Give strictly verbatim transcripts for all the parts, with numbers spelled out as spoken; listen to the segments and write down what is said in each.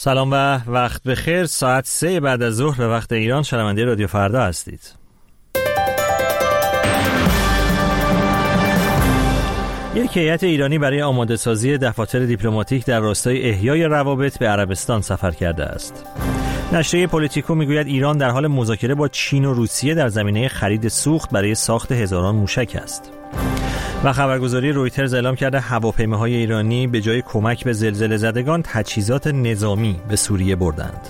سلام و وقت بخیر. ساعت سه بعد از ظهر به وقت ایران شنونده رادیو فردا هستید. یک هیئت ایرانی برای آماده سازی دفاتر دیپلماتیک در راستای احیای روابط به عربستان سفر کرده است. نشریه پولیتیکو میگوید ایران در حال مذاکره با چین و روسیه در زمینه خرید سوخت برای ساخت هزاران موشک است. و خبرگزاری رویترز اعلام کرده هواپیماهای ایرانی به جای کمک به زلزله زدگان تجهیزات نظامی به سوریه بردند.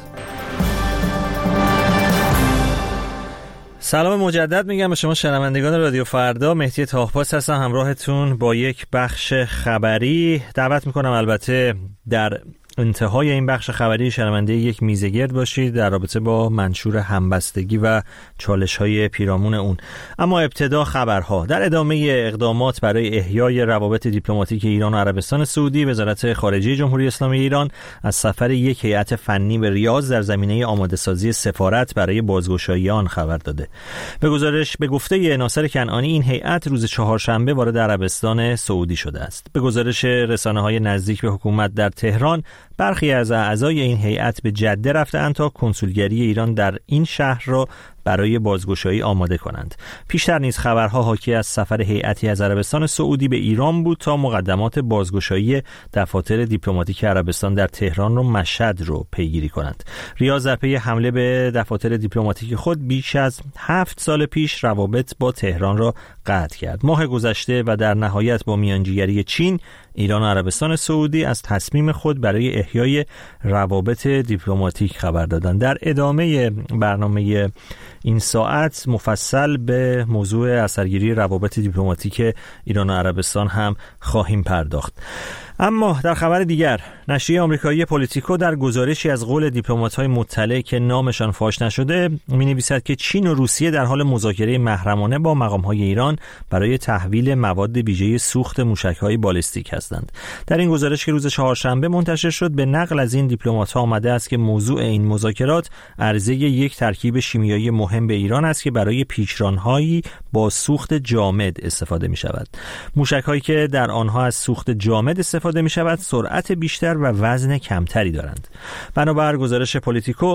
سلام مجدد میگم به شما شنوندگان رادیو فردا. مهدی تاهپاس هستم همراهتون با یک بخش خبری. دعوت میکنم البته در انتهای این بخش خبری شنونده یک میزگرد باشید در رابطه با منشور همبستگی و چالش‌های پیرامون اون. اما ابتدا خبرها. در ادامه اقدامات برای احیای روابط دیپلماتیک ایران و عربستان سعودی، وزارت خارجه جمهوری اسلامی ایران از سفر یک هیئت فنی به ریاض در زمینه آماده‌سازی سفارت برای بازگشایی آن خبر داده. به گزارش به گفته ناصر کنعانی این هیئت روز چهارشنبه وارد عربستان سعودی شده است. به گزارش رسانه‌های نزدیک به حکومت در تهران، برخی از اعضای این هیئت به جده رفته‌اند تا کنسولگری ایران در این شهر را برای بازگشایی آماده کنند. پیشتر نیز خبرها حاکی از سفر هیئتی از عربستان سعودی به ایران بود تا مقدمات بازگشایی دفاتر دیپلماتیک عربستان در تهران و مشهد رو پیگیری کنند. ریاض در پی حمله به دفاتر دیپلماتیک خود بیش از هفت سال پیش روابط با تهران را قطع کرد. ماه گذشته و در نهایت با میانجیگری چین، ایران و عربستان سعودی از تصمیم خود برای احیای روابط دیپلماتیک خبر دادند. در ادامه برنامه این ساعت مفصل به موضوع اثرگیری روابط دیپلماتیک ایران و عربستان هم خواهیم پرداخت. اما در خبر دیگر، نشریه آمریکایی پولیتیکو در گزارشی از قول دیپلمات‌های مطلع که نامشان فاش نشده می‌نویسد که چین و روسیه در حال مذاکره محرمانه با مقام‌های ایران برای تحویل مواد ویژه سوخت موشک‌های بالستیک هستند. در این گزارش که روز چهارشنبه منتشر شد، به نقل از این دیپلمات‌ها آمده است که موضوع این مذاکرات عرضه یک ترکیب شیمیایی مهم به ایران است که برای پیچران‌هایی با سوخت جامد استفاده می‌شود. موشک‌هایی که در آنها از سوخت جامد استفاده می شود سرعت بیشتر و وزن کمتری دارند. بنابر گزارش پولیتیکو،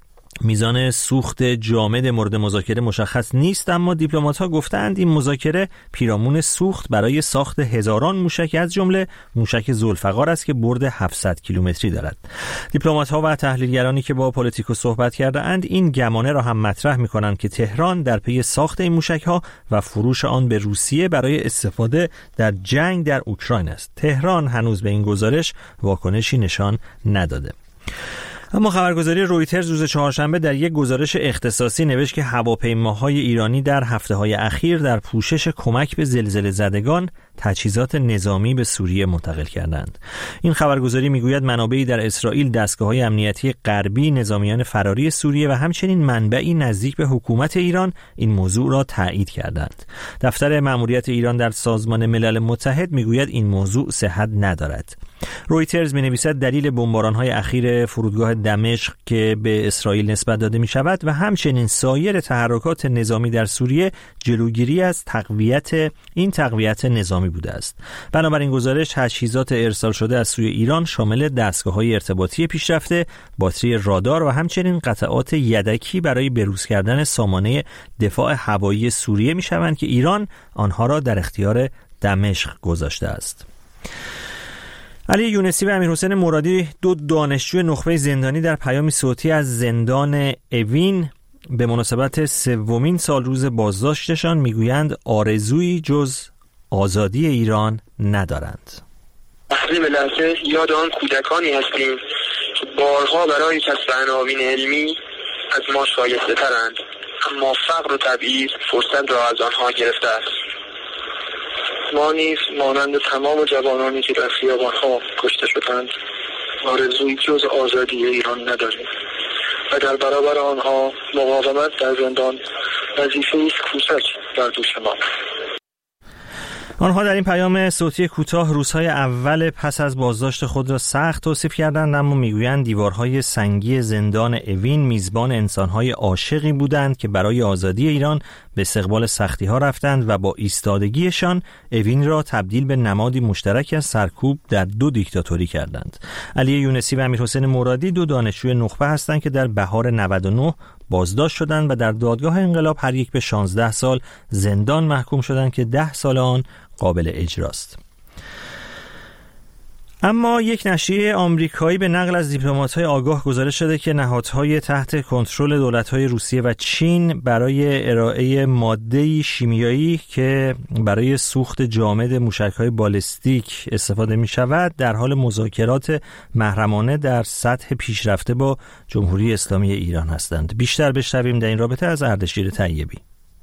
میزان سوخت جامد مورد مذاکره مشخص نیست، اما دیپلمات‌ها گفتند این مذاکره پیرامون سوخت برای ساخت هزاران موشک از جمله موشک ذوالفقار است که برد هفتصد کیلومتری دارد. دیپلمات‌ها و تحلیلگرانی که با پولیتیکو صحبت کرده‌اند این گمانه را هم مطرح می‌کنند که تهران در پی ساخت این موشک‌ها و فروش آن به روسیه برای استفاده در جنگ در اوکراین است. تهران هنوز به این گزارش واکنشی نشان نداده. اما خبرگزاری رویترز روز چهارشنبه در یک گزارش اختصاصی نوشت که هواپیماهای ایرانی در هفته‌های اخیر در پوشش کمک به زلزله زدگان تجهیزات نظامی به سوریه منتقل کردند. این خبرگزاری میگوید منابعی در اسرائیل، دستگاه‌های امنیتی غربی، نظامیان فراری سوریه و همچنین منبعی نزدیک به حکومت ایران این موضوع را تایید کردند. دفتر مأموریت ایران در سازمان ملل متحد میگوید این موضوع صحت ندارد. رویترز می‌نویسد دلیل بمباران‌های اخیر فرودگاه دمشق که به اسرائیل نسبت داده می‌شود و همچنین سایر تحرکات نظامی در سوریه جلوگیری از تقویت این تقویت نظامی بوده است. بنابراین گزارش تجهیزات ارسال شده از سوی ایران شامل دستگاه‌های ارتباطی پیشرفته، باتری رادار و همچنین قطعات یدکی برای بروز کردن سامانه دفاع هوایی سوریه می‌شوند که ایران آنها را در اختیار دمشق گذاشته است. علی یونسی و امیرحسین مرادی، دو دانشجوی نخبه زندانی، در پیامی صوتی از زندان اوین به مناسبت سومین سال روز بازداشتشان میگویند آرزویی جز آزادی ایران ندارند. تحریم لحظه یاد آن کودکانی هستیم که بارها برای کسب عناوین علمی از ما شایسته ترند، اما فقر و تبعیض فرصت را از آنها گرفته است. ما نیز مانند تمام جوانانی که در خیابان‌ها کشته شدند آرزویی جز آزادی ایران نداریم و در برابر آنها مقاومت در زندان وظیفه‌ای است کوچک در دوش ما. آنها در این پیام صوتی کوتاه روزهای اول پس از بازداشت خود را سخت توصیف کردند، اما میگویند دیوارهای سنگی زندان اوین میزبان انسانهای عاشقی بودند که برای آزادی ایران به استقبال سختی‌ها رفتند و با ایستادگیشان اوین را تبدیل به نمادی مشترک از سرکوب در دو دیکتاتوری کردند. علی یونسی و امیرحسین مرادی دو دانشجوی نخبه هستند که در بهار نود و نه بازداشت شدند و در دادگاه انقلاب هر یک به شانزده سال زندان محکوم شدند که ده سال آن قابل اجراست. اما یک نشریه آمریکایی به نقل از دیپلمات‌های آگاه گزارش شده که نهادهای تحت کنترل دولت‌های روسیه و چین برای ارائه ماده شیمیایی که برای سوخت جامد موشک‌های بالستیک استفاده می‌شود در حال مذاکرات محرمانه در سطح پیشرفته با جمهوری اسلامی ایران هستند. بیشتر بشنویم در این رابطه از اردشیر طیبی.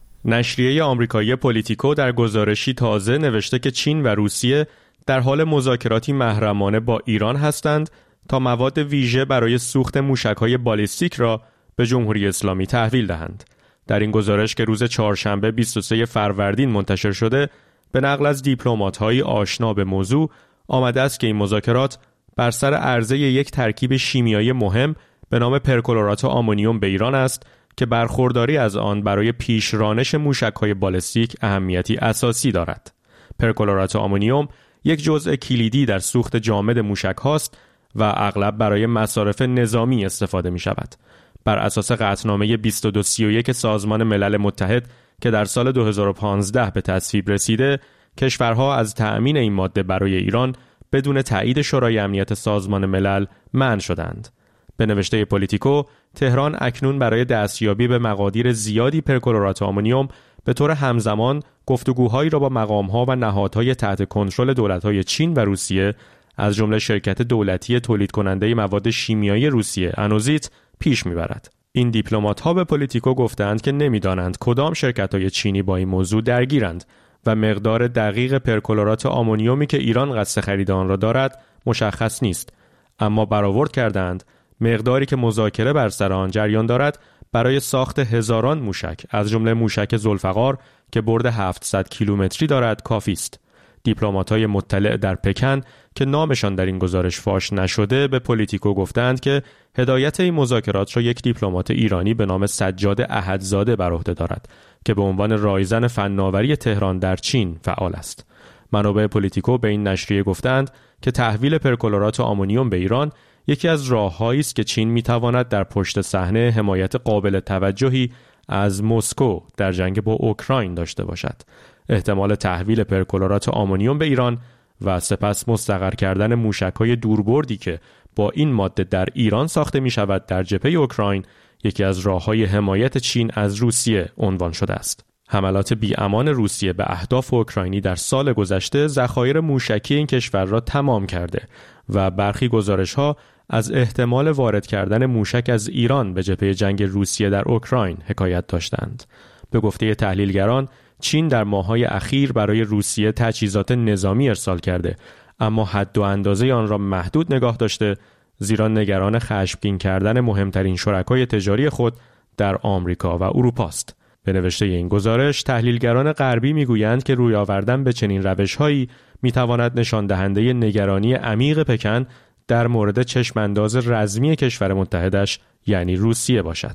نشریه آمریکایی پولیتیکو در گزارشی تازه نوشته که چین و روسیه در حال مذاکراتی محرمانه با ایران هستند تا مواد ویژه برای سوخت موشک‌های بالستیک را به جمهوری اسلامی تحویل دهند. در این گزارش که روز چهارشنبه بیست و سوم فروردین منتشر شده، به نقل از دیپلمات‌های آشنا به موضوع آمده است که این مذاکرات بر سر عرضه یک ترکیب شیمیایی مهم به نام پرکلورات آمونیوم به ایران است که برخورداری از آن برای پیشرانش موشک‌های بالستیک اهمیتی اساسی دارد. پرکلورات آمونیوم یک جزء کلیدی در سوخت جامد موشک هاست و اغلب برای مصارف نظامی استفاده می شود. بر اساس قطعنامه بیست و دو سی و یک سازمان ملل متحد که در سال دو هزار و پانزده به تصویب رسیده، کشورها از تأمین این ماده برای ایران بدون تایید شورای امنیت سازمان ملل منع شدند. به نوشته پولیتیکو، تهران اکنون برای دستیابی به مقادیر زیادی پرکلورات آمونیوم به طور همزمان گفتگوهایی را با مقام‌ها و نهادهای تحت کنترل دولت‌های چین و روسیه از جمله شرکت دولتی تولید کننده مواد شیمیایی روسیه انوزیت پیش می‌برد. این دیپلمات‌ها به پولیتیکو گفتند که نمی‌دانند کدام شرکت‌های چینی با این موضوع درگیرند و مقدار دقیق پرکلورات آمونیومی که ایران قصد خرید آن را دارد مشخص نیست، اما برآورد کردند مقداری که مذاکره بر سر آن جریان دارد برای ساخت هزاران موشک از جمله موشک ذوالفقار که برد هفتصد کیلومتری دارد کافی است. دیپلمات‌های مطلع در پکن که نامشان در این گزارش فاش نشده به پولیتیکو گفتند که هدایت این مذاکرات را یک دیپلمات ایرانی به نام سجاد احدزاده بر عهده دارد که به عنوان رایزن فناوری تهران در چین فعال است. منابع پولیتیکو به این نشریه گفتند که تحویل پرکلورات آمونیوم به ایران یکی از راه‌هایی است که چین می‌تواند در پشت صحنه حمایت قابل توجهی از مسکو در جنگ با اوکراین داشته باشد. احتمال تحویل پرکلورات آمونیوم به ایران و سپس مستقر کردن موشک‌های دوربردی که با این ماده در ایران ساخته می‌شود در جبهه اوکراین یکی از راه‌های حمایت چین از روسیه عنوان شده است. حملات بی‌امان روسیه به اهداف اوکراینی در سال گذشته ذخایر موشکی این کشور را تمام کرده و برخی گزارش‌ها از احتمال وارد کردن موشک از ایران به جبهه جنگ روسیه در اوکراین حکایت داشتند. به گفته تحلیلگران، چین در ماه‌های اخیر برای روسیه تجهیزات نظامی ارسال کرده، اما حد و اندازه آن را محدود نگاه داشته، زیرا نگران خشمگین کردن مهمترین شرکای تجاری خود در آمریکا و اروپا است. به نوشته این گزارش، تحلیلگران غربی میگویند که روی آوردن به چنین روش‌هایی میتواند نشان دهنده نگرانی عمیق پکن در مورد چشمانداز رزمی کشور متحدش یعنی روسیه باشد.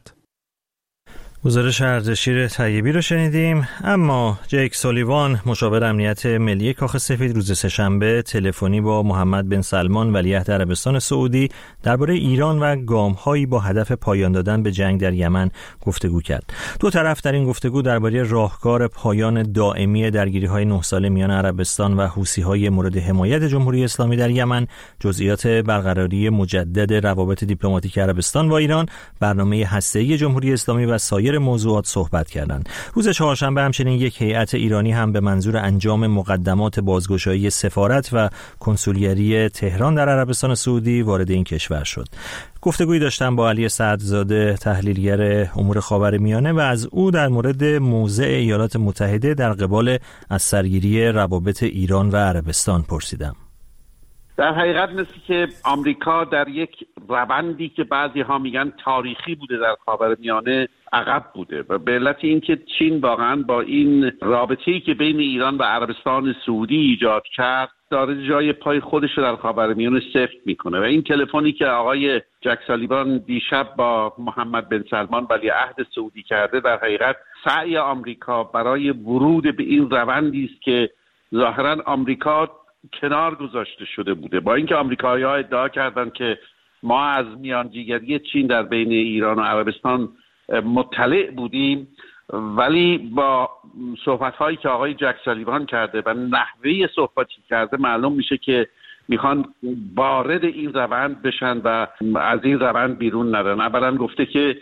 گزارش اردشیر طیبی رو شنیدیم. اما جیک سولیوان مشاور امنیت ملی کاخ سفید روز سه‌شنبه تلفنی با محمد بن سلمان ولیعهد عربستان سعودی درباره ایران و گام‌هایی با هدف پایان دادن به جنگ در یمن گفتگو کرد. دو طرف در این گفتگو درباره راهکار پایان دائمی درگیری‌های نه ساله میان عربستان و حوثی‌های مورد حمایت جمهوری اسلامی در یمن، جزئیات برقراری مجدد روابط دیپلماتیک عربستان با ایران، برنامه هسته‌ای جمهوری اسلامی و سایر موضوعات صحبت کردند. روز چهارشنبه همچنین یک هیئت ایرانی هم به منظور انجام مقدمات بازگشایی سفارت و کنسولگری تهران در عربستان سعودی وارد این کشور شد. گفتگویی داشتم با علی سعدزاده تحلیلگر امور خاورمیانه و از او در مورد موضع ایالات متحده در قبال از سرگیری روابط ایران و عربستان پرسیدم. در حقیقت مثل که آمریکا در یک روندی که بعضی ها میگن تاریخی بوده در خاورمیانه عقب بوده و به علت اینکه چین واقعا با این رابطه‌ای که بین ایران و عربستان سعودی ایجاد کرد داره جای پای خودش رو در خاورمیانه سفت میکنه و این تلفنی که آقای جک سالیوان دیشب با محمد بن سلمان ولیعهد سعودی کرده در حقیقت سعی آمریکا برای ورود به این روندی است که ظاهرا آمریکا کنار گذاشته شده بوده. با اینکه آمریکایی‌ها ادعا کردند که ما از میانجیگری چین در بین ایران و عربستان مطلع بودیم، ولی با صحبت‌هایی که آقای جک سالیوان کرده و نحوه صحبتی کرده معلوم میشه که میخوان وارد این روند بشن و از این روند بیرون نرن. اولا گفته که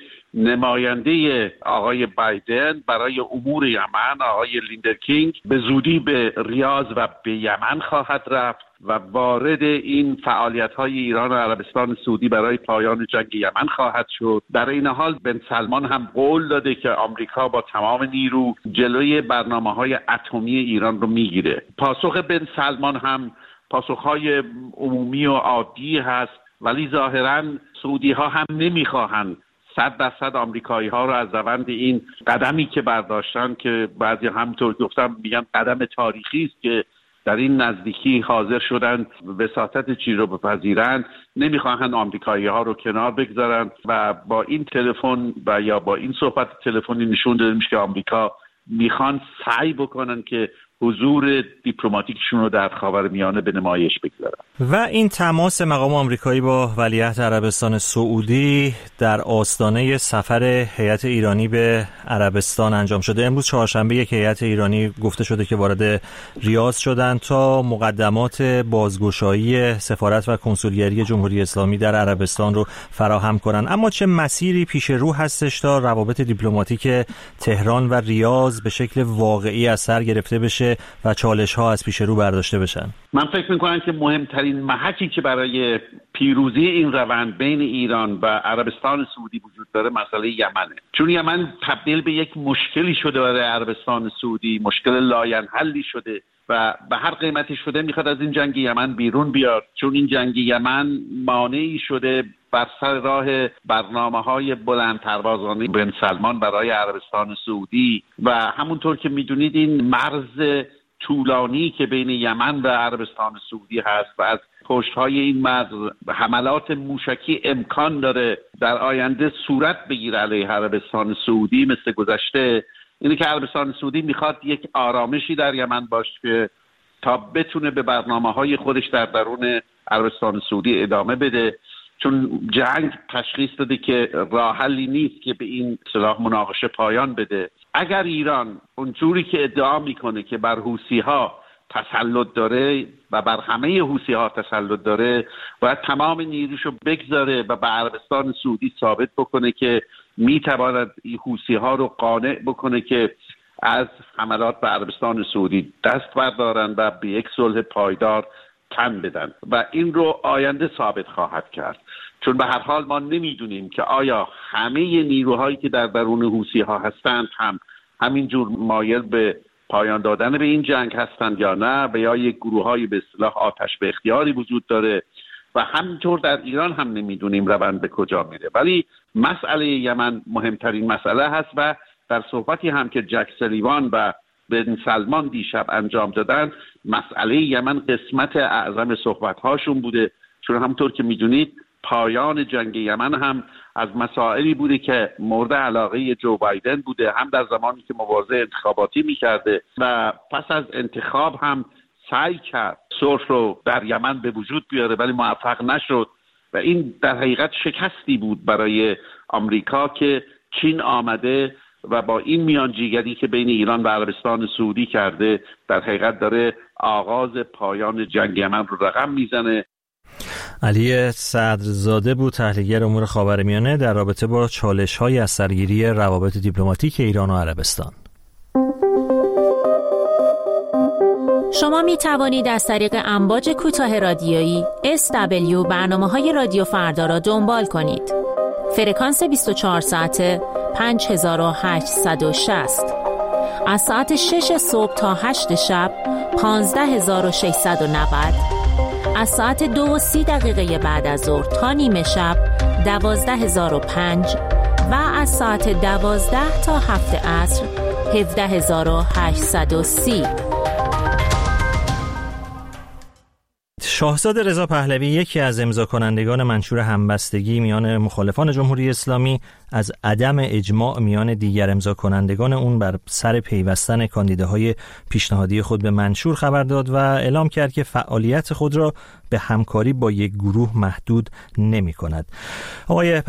نماینده آقای بایدن برای امور یمن آقای لیندر کینگ به زودی به ریاض و به یمن خواهد رفت و وارد این فعالیت‌های ایران و عربستان سعودی برای پایان جنگ یمن خواهد شد. در این حال بن سلمان هم قول داده که آمریکا با تمام نیرو جلوی برنامه‌های اتمی ایران رو میگیره. پاسخ بن سلمان هم پاسخ‌های عمومی و عادی هست، ولی ظاهراً سعودی‌ها هم نمی‌خواهند صد درصد آمریکایی ها رو از روند این قدمی که برداشتن که بعضی همونطور گفتم میگن قدم تاریخی است که در این نزدیکی حاضر شدن وساطت چین رو بپذیرن، نمیخواهن آمریکایی ها رو کنار بگذارن و با این تلفن و یا با این صحبت تلفنی نشون داده میشه که آمریکا میخوان سعی بکنن که حضور دیپلماتیکشون رو در خاورمیانه به نمایش بگذارن. و این تماس مقام آمریکایی با ولیعهد عربستان سعودی در آستانه سفر هیئت ایرانی به عربستان انجام شده. امروز چهارشنبه یک هیئت ایرانی گفته شده که وارد ریاض شدند تا مقدمات بازگشایی سفارت و کنسولگری جمهوری اسلامی در عربستان رو فراهم کنند. اما چه مسیری پیش رو هستش تا روابط دیپلماتیک تهران و ریاض به شکل واقعی از سر گرفته بشه و چالش ها از پیش رو برداشته بشن؟ من فکر میکنم که مهمترین محکی که برای پیروزی این روند بین ایران و عربستان سعودی وجود داره مسئله یمنه، چون یمن تبدیل به یک مشکلی شده برای عربستان سعودی، مشکل لاینحلی شده و به هر قیمتی شده میخواد از این جنگ یمن بیرون بیاد، چون این جنگ یمن مانعی شده بر سر راه برنامه‌های بلند پروازانه بن سلمان برای عربستان سعودی و همونطور که میدونید این مرز طولانی که بین یمن و عربستان سعودی هست و از پشت‌های این مرز حملات موشکی امکان داره در آینده صورت بگیره علیه عربستان سعودی مثل گذشته. اینه که عربستان سعودی میخواد یک آرامشی در یمن باشه تا بتونه به برنامه‌های خودش در درون عربستان سعودی ادامه بده، چون جنگ تشخیص داده که راه حلی نیست که به این اصطلاح مناقشه پایان بده. اگر ایران اونجوری که ادعا میکنه که بر حوثی‌ها تسلط داره و بر همه حوثی‌ها تسلط داره، باید تمام نیروشو بگذاره و به عربستان سعودی ثابت بکنه که میتواند این حوثی‌ها رو قانع بکنه که از حملات به عربستان سعودی دست بردارن و به یک صلح پایدار تن بدن و این رو آینده ثابت خواهد کرد، چون به هر حال ما نمیدونیم که آیا همه نیروهایی که در درون حوثی‌ها هستند هم همینجور مایل به پایان دادن به این جنگ هستند یا نه، و یا یک گروه‌های به اصطلاح آتش به اختیاری وجود داره و همینطور در ایران هم نمیدونیم روند به کجا میره. ولی مسئله یمن مهمترین مسئله هست و در صحبتی هم که جک سالیوان و بن سلمان دیشب انجام دادن، مسئله یمن قسمت اعظم صحبت‌هاشون بوده، چون همونطور که میدونید پایان جنگ یمن هم از مسائلی بوده که مورد علاقه جو بایدن بوده، هم در زمانی که مبارزه انتخاباتی میکرده و پس از انتخاب هم سعی کرد صلح رو در یمن به وجود بیاره ولی موفق نشد و این در حقیقت شکستی بود برای آمریکا که چین آمده و با این میانجیگری که بین ایران و عربستان سعودی کرده در حقیقت داره آغاز پایان جنگ یمن رو رقم میزنه. علی صدرزاده بود تحلیلگر امور خاورمیانه در رابطه با چالش‌های از سرگیری روابط دیپلماتیک ایران و عربستان. شما می توانید از طریق امواج کوتاه رادیویی اس دبلیو برنامه‌های رادیو فردا را دنبال کنید. فرکانس بیست و چهار ساعته پنج هزار و هشتصد و شصت، از ساعت شش صبح تا هشت شب پانزده هزار و ششصد و نود، از ساعت دو و سی دقیقه بعد از ظهر تا نیمه شب دوازده هزار و پنج و از ساعت دوازده تا هفت عصر هفده هزار و هشتصد و سی. شاهزاده رضا پهلوی، یکی از امضا کنندگان منشور همبستگی میان مخالفان جمهوری اسلامی، از عدم اجماع میان دیگر امضا کنندگان اون بر سر پیوستن کاندیداهای پیشنهادی خود به منشور خبر داد و اعلام کرد که فعالیت خود را به همکاری با یک گروه محدود نمی کند. آقای